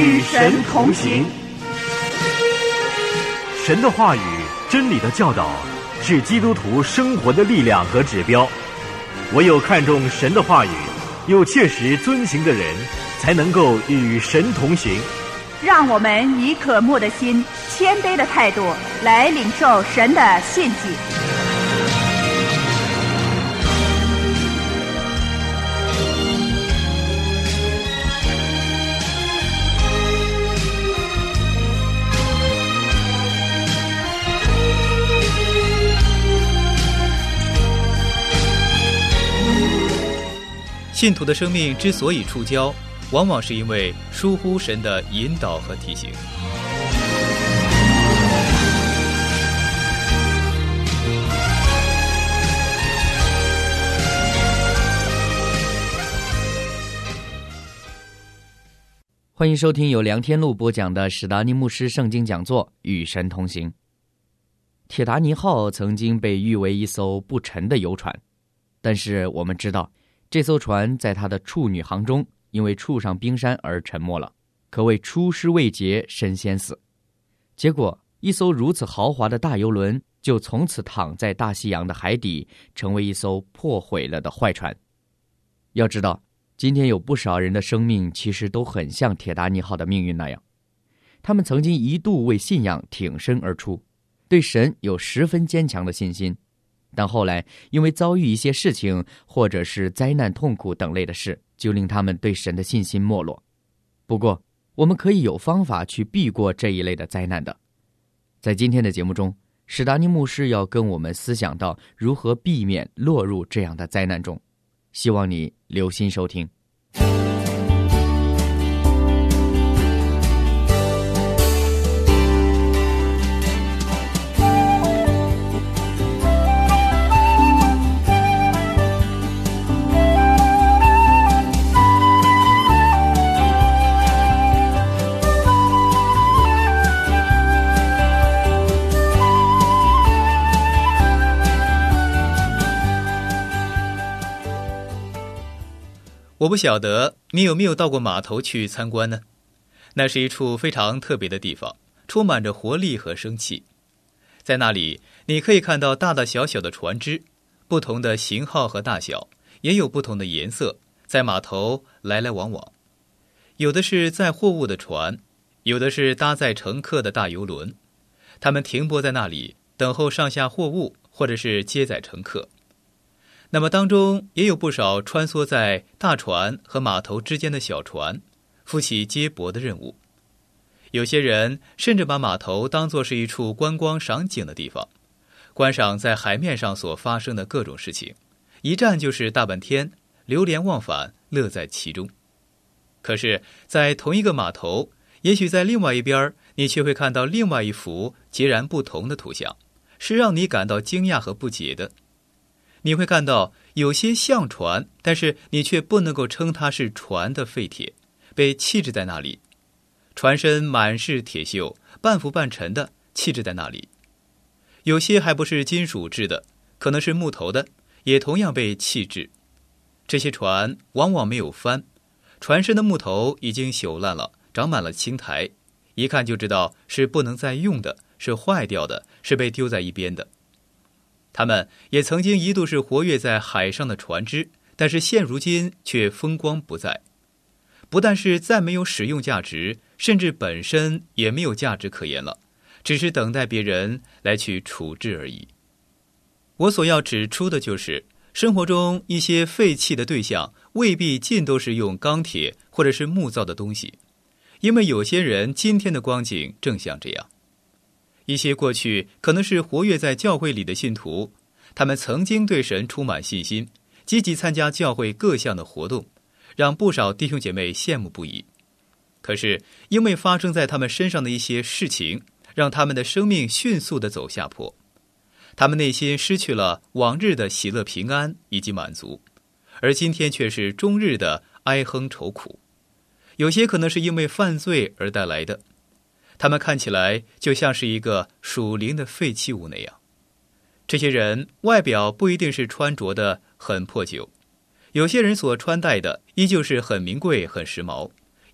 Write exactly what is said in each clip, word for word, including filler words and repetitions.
与神同行。神的话语、真理的教导是基督徒生活的力量和指标。唯有看重神的话语，又切实遵行的人，才能够与神同行。 让我们以渴慕的心、谦卑的态度来领受神的信息。 信徒的生命之所以触礁，往往是因为疏忽神的引导和提醒。 欢迎收听由梁天禄播讲的史达尼牧师圣经讲座《与神同行》。铁达尼号曾经被誉为一艘不沉的游船，但是我们知道这艘船在它的处女航中因为触上冰山而沉没了，可谓出师未捷身先死。结果一艘如此豪华的大游轮就从此躺在大西洋的海底，成为一艘破毁了的坏船。要知道今天有不少人的生命其实都很像铁达尼号的命运那样，他们曾经一度为信仰挺身而出，对神有十分坚强的信心，但后来因为遭遇一些事情或者是灾难痛苦等类的事，就令他们对神的信心没落。不过我们可以有方法去避过这一类的灾难的。在今天的节目中，史达尼牧师要跟我们思想到如何避免落入这样的灾难中，希望你留心收听。 我不晓得你有没有到过码头去参观呢？那是一处非常特别的地方，充满着活力和生气。在那里你可以看到大大小小的船只，不同的型号和大小，也有不同的颜色，在码头来来往往。有的是载货物的船，有的是搭载乘客的大游轮，他们停泊在那里等候上下货物或者是接载乘客。那么当中也有不少穿梭在大船和码头之间的小船，负起接驳的任务。有些人甚至把码头当作是一处观光赏景的地方，观赏在海面上所发生的各种事情，一站就是大半天，流连忘返，乐在其中。可是在同一个码头，也许在另外一边，你却会看到另外一幅截然不同的图像，是让你感到惊讶和不解的。你会看到有些像船，但是你却不能够称它是船的废铁，被弃置在那里。船身满是铁锈，半浮半沉的弃置在那里。有些还不是金属制的，可能是木头的，也同样被弃置。这些船往往没有帆，船身的木头已经朽烂了，长满了青苔，一看就知道是不能再用的，是坏掉的，是被丢在一边的。他们也曾经一度是活跃在海上的船只，但是现如今却风光不再。不但是再没有使用价值，甚至本身也没有价值可言了，只是等待别人来去处置而已。我所要指出的就是，生活中一些废弃的对象未必尽都是用钢铁或者是木造的东西，因为有些人今天的光景正像这样。一些过去可能是活跃在教会里的信徒，他们曾经对神充满信心，积极参加教会各项的活动，让不少弟兄姐妹羡慕不已。可是因为发生在他们身上的一些事情，让他们的生命迅速地走下坡，他们内心失去了往日的喜乐平安以及满足，而今天却是终日的哀哼愁苦。有些可能是因为犯罪而带来的，他们看起来就像是一个属灵的废弃物那样。这些人外表不一定是穿着的很破旧，有些人所穿戴的依旧是很名贵很时髦，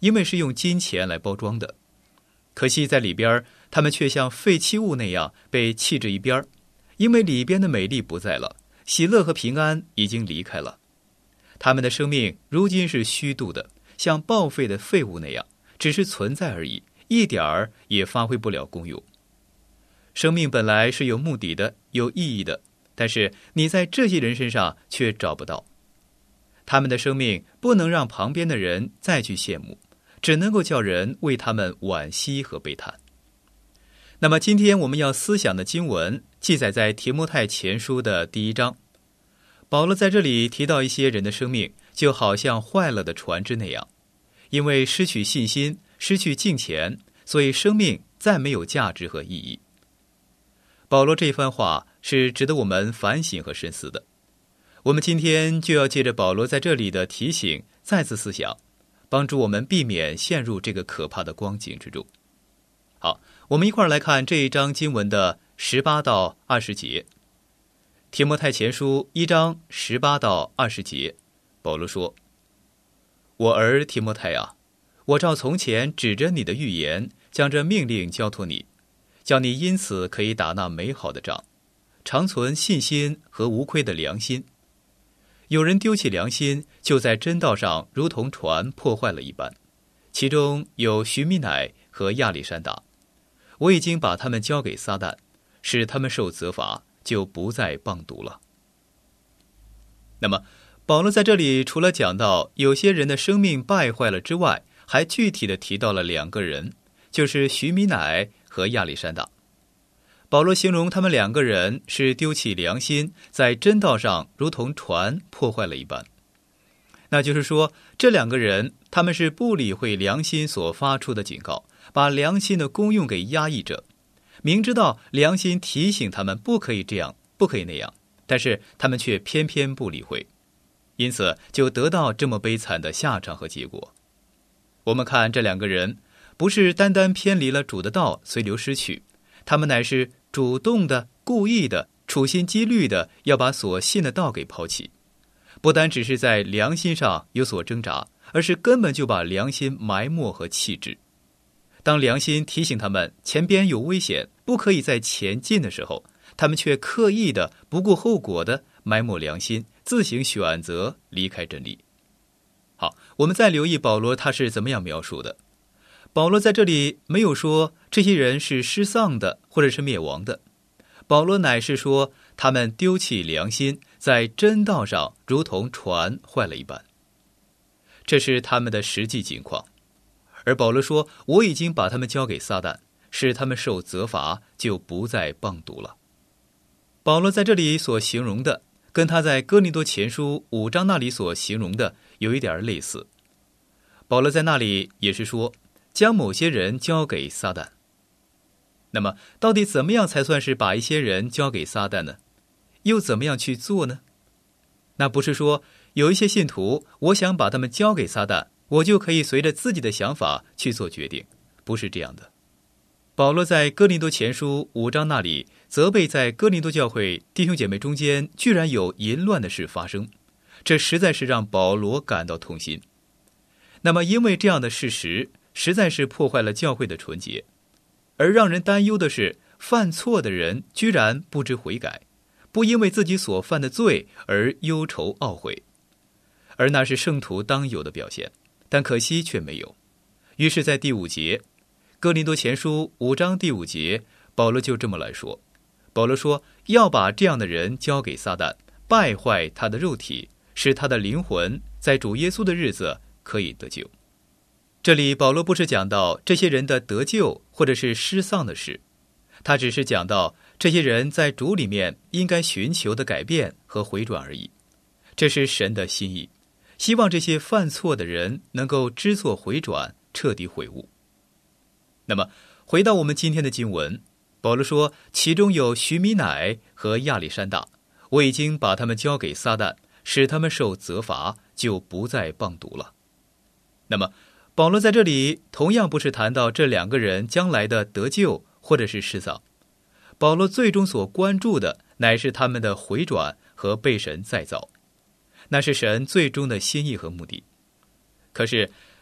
因为是用金钱来包装的。可惜在里边，他们却像废弃物那样被弃置一边，因为里边的美丽不在了，喜乐和平安已经离开了。他们的生命如今是虚度的，像报废的废物那样，只是存在而已，一点儿也发挥不了功用。生命本来是有目的的，有意义的，但是你在这些人身上却找不到。他们的生命不能让旁边的人再去羡慕，只能够叫人为他们惋惜和悲叹。那么今天我们要思想的经文记载在提摩太前书的第一章。保罗在这里提到一些人的生命就好像坏了的船只那样，因为失去信心，失去敬虔，所以生命再没有价值和意义。保罗这番话是值得我们反省和深思的。我们今天就要借着保罗在这里的提醒再次思想，帮助我们避免陷入这个可怕的光景之中。好，我们一块儿来看这一章经文的十八到二十节。提摩太前书一章十八到二十节，保罗说：我儿提摩太啊，我照从前指着你的预言，将这命令交托你，叫你因此可以打那美好的仗，常存信心和无亏的良心。有人丢弃良心，就在真道上如同船破坏了一般，其中有徐米乃和亚历山大，我已经把他们交给撒旦，使他们受责罚，就不再谤读了。那么保罗在这里除了讲到有些人的生命败坏了之外，还具体的提到了两个人，就是徐米乃和亚历山大。保罗形容他们两个人是丢弃良心，在真道上如同船破坏了一般。那就是说，这两个人他们是不理会良心所发出的警告，把良心的功用给压抑着，明知道良心提醒他们不可以这样，不可以那样，但是他们却偏偏不理会，因此就得到这么悲惨的下场和结果。我们看这两个人不是单单偏离了主的道随流失去，他们乃是主动的、故意的、处心积虑的要把所信的道给抛弃，不单只是在良心上有所挣扎，而是根本就把良心埋没和弃置。当良心提醒他们前边有危险，不可以再前进的时候，他们却刻意的不顾后果的埋没良心，自行选择离开真理。好，我们再留意保罗他是怎么样描述的。保罗在这里没有说这些人是失丧的或者是灭亡的，保罗乃是说他们丢弃良心，在真道上如同船坏了一般，这是他们的实际情况。而保罗说，我已经把他们交给撒旦，使他们受责罚，就不再谤读了。保罗在这里所形容的跟他在哥林多前书五章那里所形容的有一点类似。保罗在那里也是说将某些人交给撒旦。那么到底怎么样才算是把一些人交给撒旦呢？又怎么样去做呢？那不是说有一些信徒，我想把他们交给撒旦，我就可以随着自己的想法去做决定，不是这样的。保罗在哥林多前书五章那里责备在哥林多教会弟兄姐妹中间居然有淫乱的事发生，这实在是让保罗感到痛心。那么因为这样的事实实在是破坏了教会的纯洁，而让人担忧的是，犯错的人居然不知悔改，不因为自己所犯的罪而忧愁懊悔，而那是圣徒当有的表现，但可惜却没有。于是在第五节，哥林多前书五章第五节，保罗就这么来说。保罗说，要把这样的人交给撒旦，败坏他的肉体，使他的灵魂在主耶稣的日子可以得救。这里保罗不是讲到这些人的得救或者是失丧的事，他只是讲到这些人在主里面应该寻求的改变和回转而已。这是神的心意，希望这些犯错的人能够知错回转，彻底悔悟。那么回到我们今天的经文，保罗说，其中有徐米乃和亚历山大，我已经把他们交给撒旦，使他们受责罚，就不再谤读了。那么保罗在这里同样不是谈到这两个人将来的得救或者是失丧，保罗最终所关注的乃是他们的回转和被神再造，那是神最终的心意和目的。可是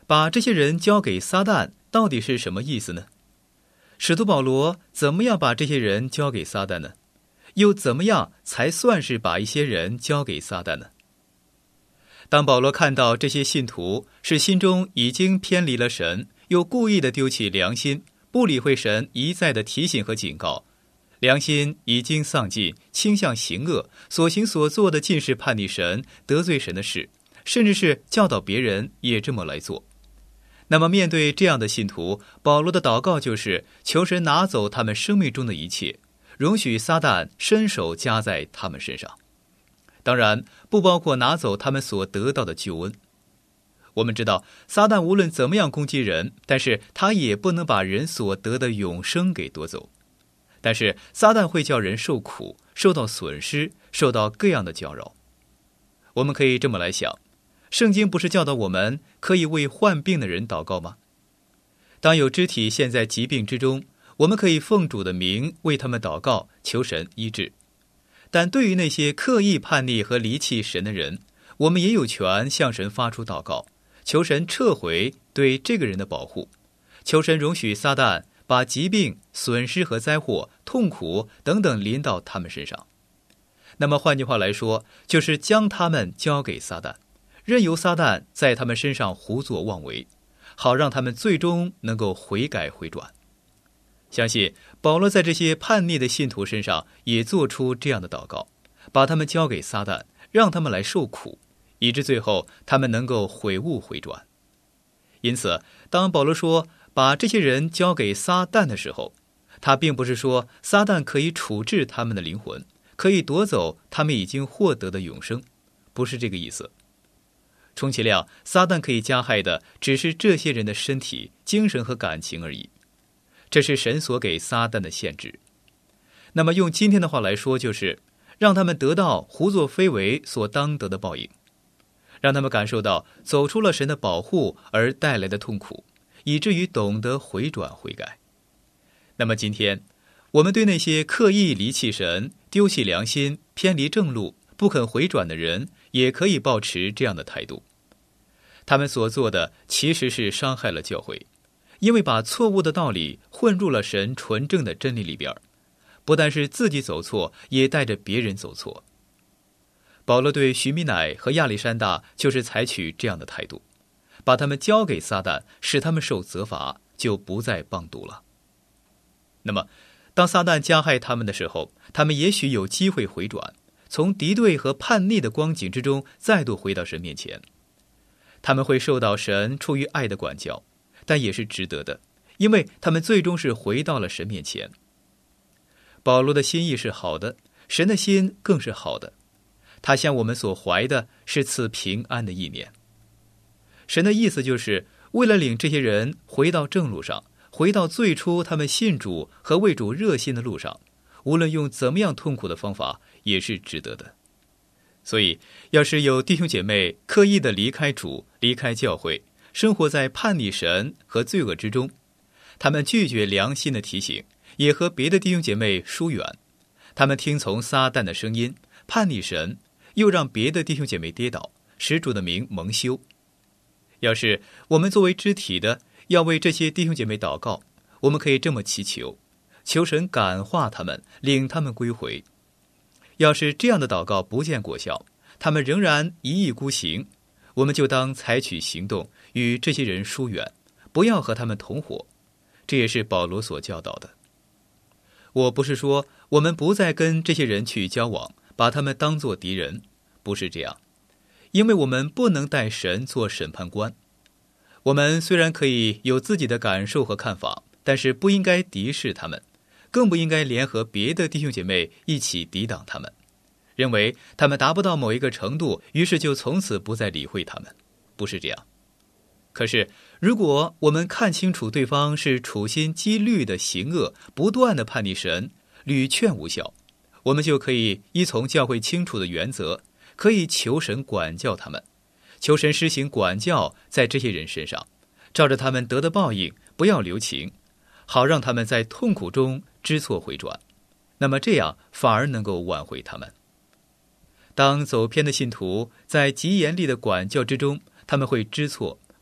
把这些人交给撒旦到底是什么意思呢？使徒保罗怎么样把这些人交给撒旦呢？又怎么样才算是把一些人交给撒旦呢？当保罗看到这些信徒是心中已经偏离了神，又故意的丢弃良心，不理会神一再的提醒和警告，良心已经丧尽，倾向行恶，所行所做的尽是叛逆神、得罪神的事，甚至是教导别人也这么来做。那么面对这样的信徒，保罗的祷告就是求神拿走他们生命中的一切，容许撒旦伸手加在他们身上。当然不包括拿走他们所得到的救恩。我们知道撒旦无论怎么样攻击人，但是他也不能把人所得的永生给夺走。但是撒旦会叫人受苦，受到损失，受到各样的搅扰。我们可以这么来想，圣经不是教导我们可以为患病的人祷告吗？当有肢体陷在疾病之中，我们可以奉主的名为他们祷告，求神医治。但对于那些刻意叛逆和离弃神的人，我们也有权向神发出祷告，求神撤回对这个人的保护，求神容许撒旦把疾病、损失和灾祸、痛苦等等临到他们身上。那么换句话来说，就是将他们交给撒旦，任由撒旦在他们身上胡作妄为，好让他们最终能够悔改回转。相信保罗在这些叛逆的信徒身上也做出这样的祷告，把他们交给撒旦，让他们来受苦，以致最后他们能够悔悟回转。因此当保罗说把这些人交给撒旦的时候，他并不是说撒旦可以处置他们的灵魂，可以夺走他们已经获得的永生，不是这个意思。充其量撒旦可以加害的只是这些人的身体、精神和感情而已，这是神所给撒旦的限制。那么用今天的话来说，就是让他们得到胡作非为所当得的报应，让他们感受到走出了神的保护而带来的痛苦，以至于懂得回转悔改。那么今天我们对那些刻意离弃神、丢弃良心、偏离正路、不肯回转的人，也可以抱持这样的态度。他们所做的其实是伤害了教会，因为把错误的道理混入了神纯正的真理里边，不但是自己走错，也带着别人走错。保罗对许米乃和亚历山大就是采取这样的态度，把他们交给撒旦，使他们受责罚，就不再谤读了。那么当撒旦加害他们的时候，他们也许有机会回转，从敌对和叛逆的光景之中再度回到神面前。他们会受到神出于爱的管教，但也是值得的，因为他们最终是回到了神面前。保罗的心意是好的，神的心更是好的，他向我们所怀的是赐平安的意念。神的意思就是为了领这些人回到正路上，回到最初他们信主和为主热心的路上，无论用怎么样痛苦的方法，也是值得的。所以要是有弟兄姐妹刻意的离开主、离开教会，生活在叛逆神和罪恶之中，他们拒绝良心的提醒，也和别的弟兄姐妹疏远，他们听从撒旦的声音，叛逆神，又让别的弟兄姐妹跌倒，使主的名蒙羞。要是我们作为肢体的要为这些弟兄姐妹祷告，我们可以这么祈求，求神感化他们，领他们归回。要是这样的祷告不见果效，他们仍然一意孤行，我们就当采取行动，与这些人疏远，不要和他们同伙。这也是保罗所教导的。我不是说我们不再跟这些人去交往，把他们当作敌人，不是这样，因为我们不能带神做审判官。我们虽然可以有自己的感受和看法，但是不应该敌视他们，更不应该联合别的弟兄姐妹一起抵挡他们，认为他们达不到某一个程度，于是就从此不再理会他们，不是这样。可是如果我们看清楚对方是处心积虑的行恶，不断的叛逆神，屡劝无效，我们就可以依从教会清楚的原则，可以求神管教他们，求神施行管教在这些人身上，照着他们得的报应，不要留情，好让他们在痛苦中知错回转，那么这样反而能够挽回他们。当走偏的信徒在极严厉的管教之中，他们会知错，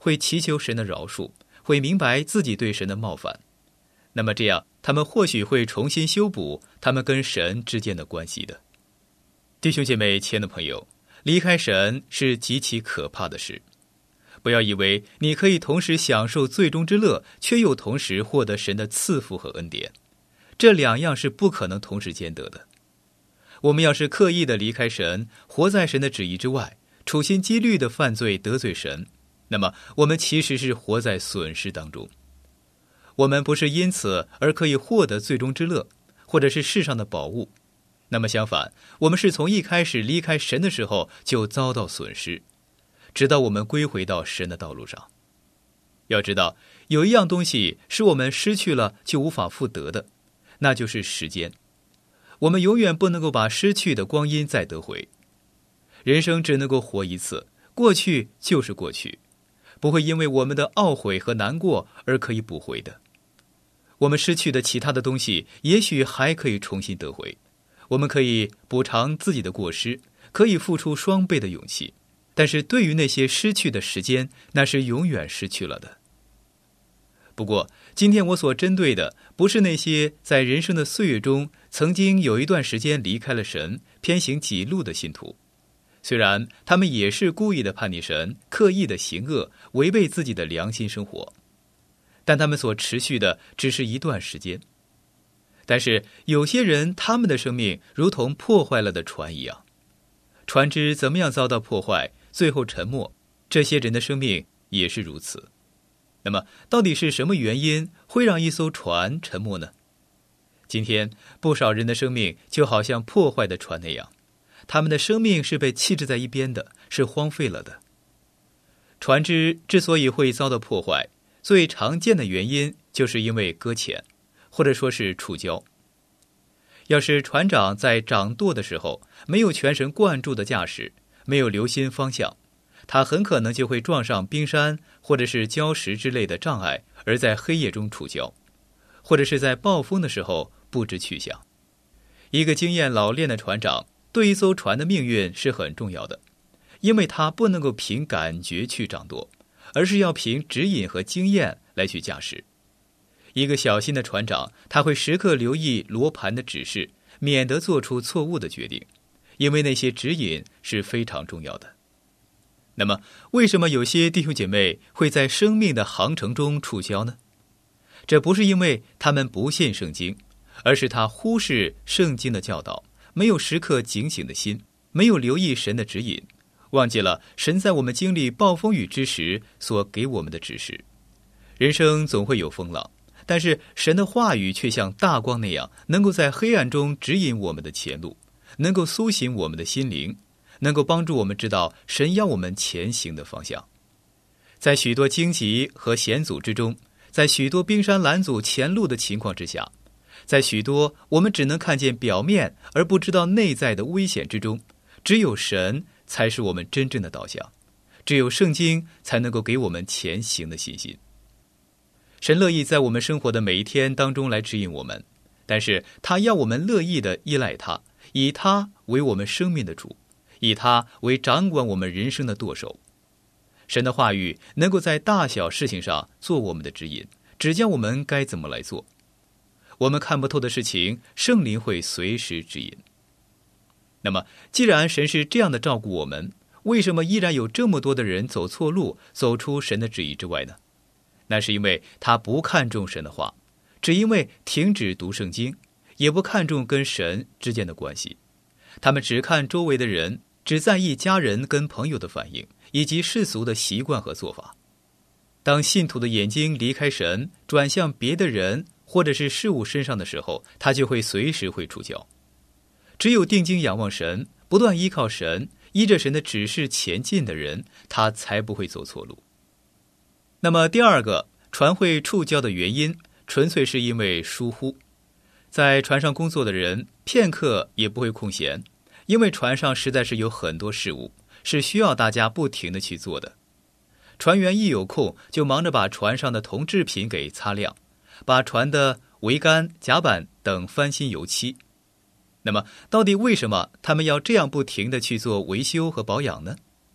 会祈求神的饶恕，会明白自己对神的冒犯。那么这样，他们或许会重新修补他们跟神之间的关系的。弟兄姐妹，亲爱的朋友，离开神是极其可怕的事。不要以为你可以同时享受罪中之乐，却又同时获得神的赐福和恩典，这两样是不可能同时兼得的。我们要是刻意的离开神，活在神的旨意之外，处心积虑的犯罪得罪神，那么我们其实是活在损失当中。我们不是因此而可以获得罪中之乐，或者是世上的宝物。那么相反，我们是从一开始离开神的时候就遭到损失，直到我们归回到神的道路上。要知道，有一样东西是我们失去了就无法复得的，那就是时间。我们永远不能够把失去的光阴再得回。人生只能够活一次，过去就是过去，不会因为我们的懊悔和难过而可以补回的。我们失去的其他的东西，也许还可以重新得回。我们可以补偿自己的过失，可以付出双倍的勇气，但是对于那些失去的时间，那是永远失去了的。不过，今天我所针对的，不是那些在人生的岁月中曾经有一段时间离开了神，偏行己路的信徒。虽然他们也是故意的叛逆神，刻意的行恶，违背自己的良心生活，但他们所持续的只是一段时间。但是有些人，他们的生命如同破坏了的船一样，船只怎么样遭到破坏，最后沉没，这些人的生命也是如此。那么到底是什么原因会让一艘船沉没呢？今天不少人的生命就好像破坏的船那样，他们的生命是被弃置在一边的，是荒废了的。船只之所以会遭到破坏，最常见的原因就是因为搁浅，或者说是触礁。要是船长在掌舵的时候没有全神贯注的驾驶，没有留心方向，他很可能就会撞上冰山或者是礁石之类的障碍，而在黑夜中触礁，或者是在暴风的时候不知去向。一个经验老练的船长对一艘船的命运是很重要的，因为他不能够凭感觉去掌舵，而是要凭指引和经验来去驾驶。一个小心的船长，他会时刻留意罗盘的指示，免得做出错误的决定，因为那些指引是非常重要的。那么，为什么有些弟兄姐妹会在生命的航程中触礁呢？这不是因为他们不信圣经，而是他忽视圣经的教导，没有时刻警醒的心，没有留意神的指引，忘记了神在我们经历暴风雨之时所给我们的指示。人生总会有风浪，但是神的话语却像大光那样，能够在黑暗中指引我们的前路，能够苏醒我们的心灵，能够帮助我们知道神要我们前行的方向。在许多荆棘和险阻之中，在许多冰山拦阻前路的情况之下，在许多我们只能看见表面而不知道内在的危险之中，只有神才是我们真正的导向，只有圣经才能够给我们前行的信心。神乐意在我们生活的每一天当中来指引我们，但是他要我们乐意的依赖他，以他为我们生命的主，以他为掌管我们人生的舵手。神的话语能够在大小事情上做我们的指引，指教我们该怎么来做。我们看不透的事情，圣灵会随时指引。那么既然神是这样的照顾我们，为什么依然有这么多的人走错路，走出神的旨意之外呢？那是因为他不看重神的话，只因为停止读圣经，也不看重跟神之间的关系。他们只看周围的人，只在意家人跟朋友的反应，以及世俗的习惯和做法。当信徒的眼睛离开神，转向别的人或者是事物身上的时候，他就会随时会触礁。只有定睛仰望神，不断依靠神，依着神的指示前进的人，他才不会走错路。那么第二个，船会触礁的原因，纯粹是因为疏忽。在船上工作的人，片刻也不会空闲，因为船上实在是有很多事务，是需要大家不停地去做的。船员一有空，就忙着把船上的铜制品给擦亮，把船的桅杆、甲板等翻新油漆。那么，到底为什么他们要这样不停地去做维修和保养呢？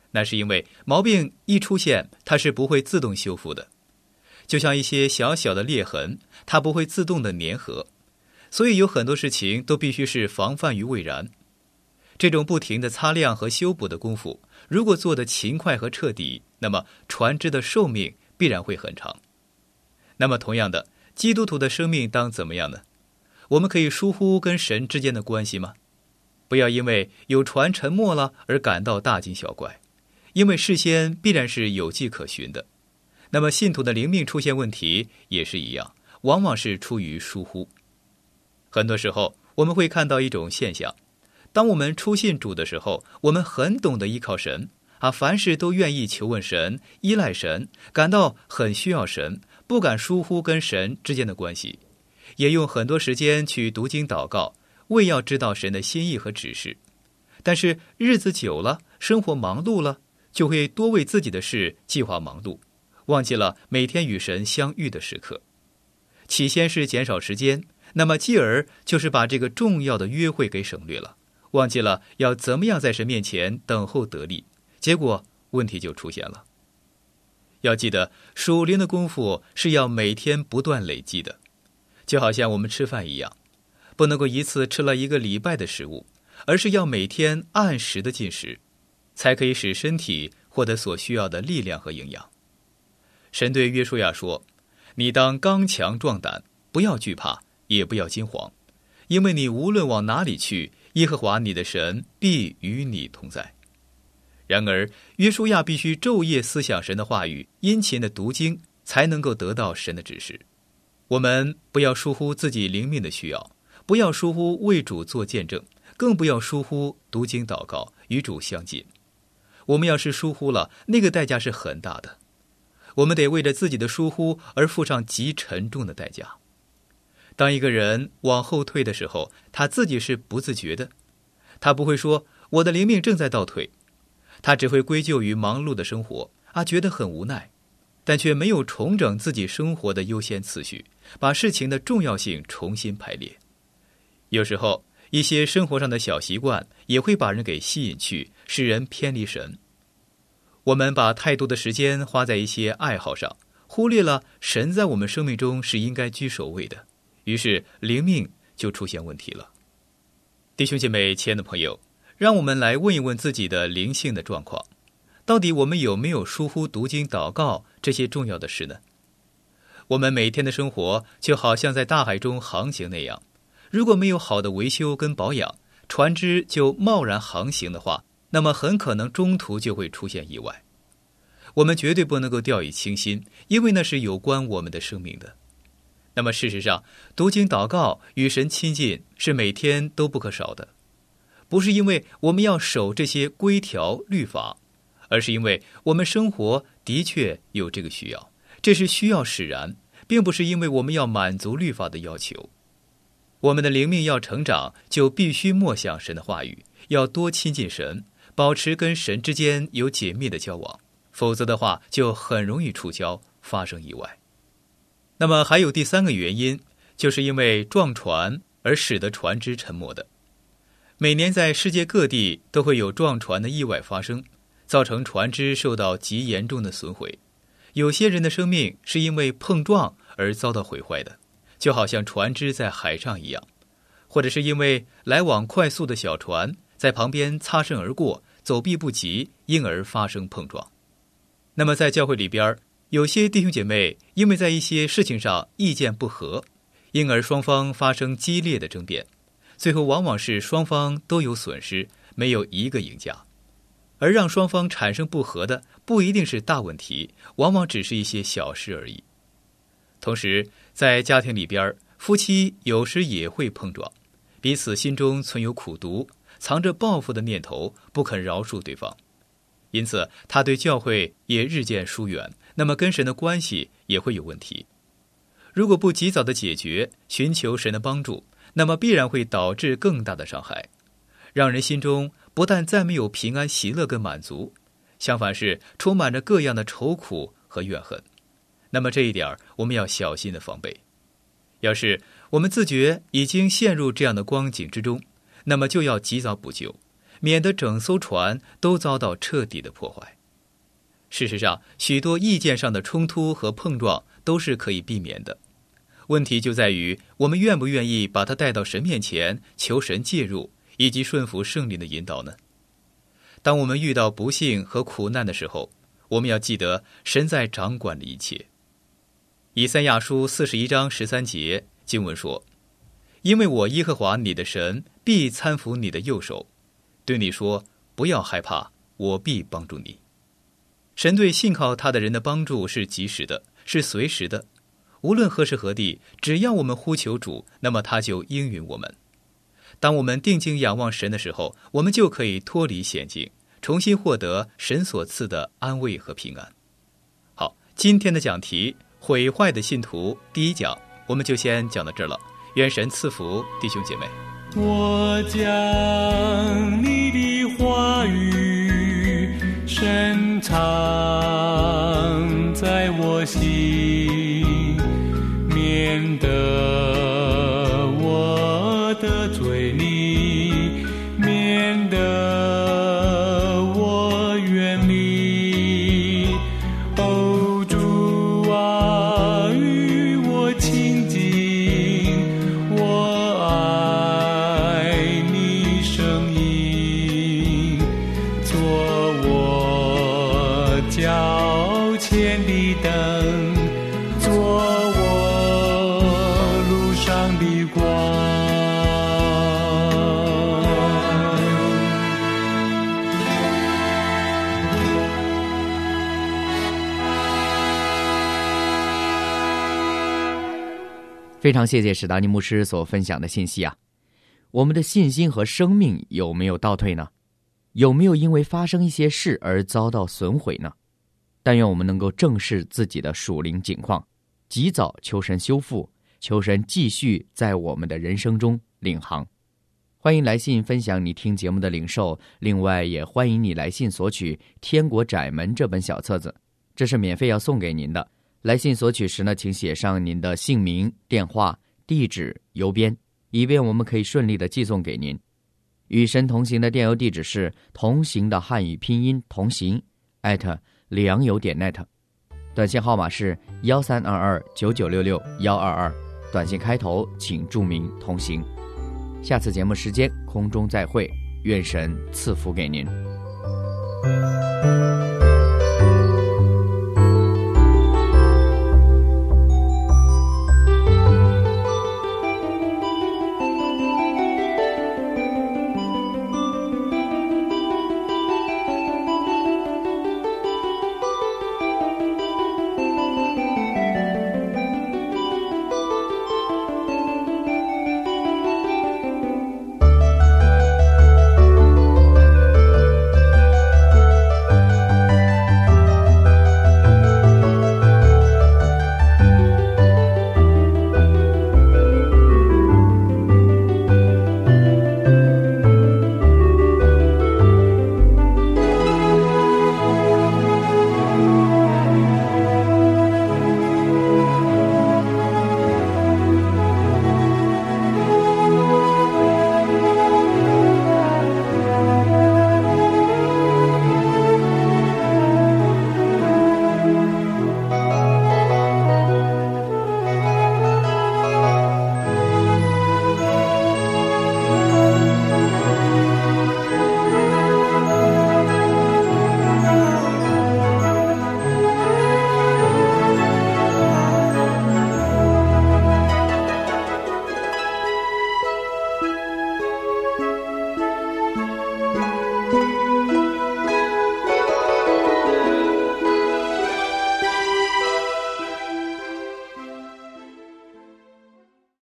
那是因为毛病一出现，它是不会自动修复的，就像一些小小的裂痕，它不会自动的粘合，所以有很多事情都必须是防范于未然。这种不停的擦亮和修补的功夫，如果做得勤快和彻底，那么船只的寿命必然会很长。那么同样的，基督徒的生命当怎么样呢？我们可以疏忽跟神之间的关系吗？不要因为有船沉没了而感到大惊小怪，因为事先必然是有迹可循的。那么信徒的灵命出现问题也是一样，往往是出于疏忽。很多时候我们会看到一种现象，当我们初信主的时候，我们很懂得依靠神啊，凡事都愿意求问神，依赖神，感到很需要神，不敢疏忽跟神之间的关系，也用很多时间去读经祷告，为要知道神的心意和指示。但是日子久了，生活忙碌了，就会多为自己的事计划忙碌，忘记了每天与神相遇的时刻。起先是减少时间，那么继而就是把这个重要的约会给省略了，忘记了要怎么样在神面前等候得力，结果问题就出现了。要记得，属灵的功夫是要每天不断累积的，就好像我们吃饭一样，不能够一次吃了一个礼拜的食物，而是要每天按时的进食，才可以使身体获得所需要的力量和营养。神对约书亚说，你当刚强壮胆，不要惧怕，也不要惊惶，因为你无论往哪里去，耶和华你的神必与你同在。然而约书亚必须昼夜思想神的话语，殷勤的读经，才能够得到神的指示。我们不要疏忽自己灵命的需要，不要疏忽为主做见证，更不要疏忽读经祷告，与主相近。我们要是疏忽了，那个代价是很大的，我们得为着自己的疏忽而付上极沉重的代价。当一个人往后退的时候，他自己是不自觉的，他不会说我的灵命正在倒退，他只会归咎于忙碌的生活啊，觉得很无奈，但却没有重整自己生活的优先次序，把事情的重要性重新排列。有时候一些生活上的小习惯也会把人给吸引去，使人偏离神。我们把太多的时间花在一些爱好上，忽略了神在我们生命中是应该居首位的，于是灵命就出现问题了。弟兄姐妹，亲爱的朋友，让我们来问一问自己的灵性的状况，到底我们有没有疏忽读经祷告这些重要的事呢？我们每天的生活就好像在大海中航行那样，如果没有好的维修跟保养，船只就贸然航行的话，那么很可能中途就会出现意外。我们绝对不能够掉以轻心，因为那是有关我们的生命的。那么事实上，读经祷告与神亲近是每天都不可少的，不是因为我们要守这些规条律法，而是因为我们生活的确有这个需要，这是需要使然，并不是因为我们要满足律法的要求。我们的灵命要成长，就必须默想神的话语，要多亲近神，保持跟神之间有紧密的交往，否则的话就很容易触礁，发生意外。那么还有第三个原因，就是因为撞船而使得船只沉没的。每年在世界各地都会有撞船的意外发生，造成船只受到极严重的损毁。有些人的生命是因为碰撞而遭到毁坏的，就好像船只在海上一样，或者是因为来往快速的小船在旁边擦身而过，走避不及，因而发生碰撞。那么在教会里边，有些弟兄姐妹因为在一些事情上意见不合，因而双方发生激烈的争辩，最后往往是双方都有损失，没有一个赢家。而让双方产生不和的不一定是大问题，往往只是一些小事而已。同时在家庭里边，夫妻有时也会碰撞，彼此心中存有苦毒，藏着报复的念头，不肯饶恕对方，因此他对教会也日渐疏远，那么跟神的关系也会有问题。如果不及早的解决，寻求神的帮助，那么必然会导致更大的伤害，让人心中不但再没有平安喜乐跟满足，相反是充满着各样的愁苦和怨恨。那么这一点我们要小心的防备。要是我们自觉已经陷入这样的光景之中，那么就要及早补救， 免得整艘船都遭到彻底的破坏。事实上，许多意见上的冲突和碰撞都是可以避免的。问题就在于我们愿不愿意把它带到神面前，求神介入，以及顺服圣灵的引导呢？当我们遇到不幸和苦难的时候，我们要记得神在掌管了一切。以赛亚书四十一章十三节经文说：因为我耶和华你的神必搀扶你的右手，对你说，不要害怕，我必帮助你。神对信靠他的人的帮助是及时的，是随时的。无论何时何地，只要我们呼求主，那么他就应允我们。当我们定睛仰望神的时候，我们就可以脱离险境，重新获得神所赐的安慰和平安。好，今天的讲题毁坏的信徒第一讲，我们就先讲到这儿了。愿神赐福弟兄姐妹。 我将你的话语深藏在我心，免得我得罪你，免得我远离。哦，主啊，与我亲近，我爱你声音，做我脚前的灯，做我路上的光。 非常谢谢史达尼牧师所分享的信息啊！我们的信心和生命有没有倒退呢？有没有因为发生一些事而遭到损毁呢？但愿我们能够正视自己的属灵境况，及早求神修复，求神继续在我们的人生中领航。欢迎来信分享你听节目的领受，另外也欢迎你来信索取《天国窄门》这本小册子，这是免费要送给您的。来信索取时呢，请写上您的姓名、电话、地址、邮编，以便我们可以顺利的寄送给您。与神同行的电邮地址是同行的汉语拼音同行 at 良友点 net， 短信号码是幺三二二九九六六幺二二，短信开头请注明同行。下次节目时间空中再会，愿神赐福给您。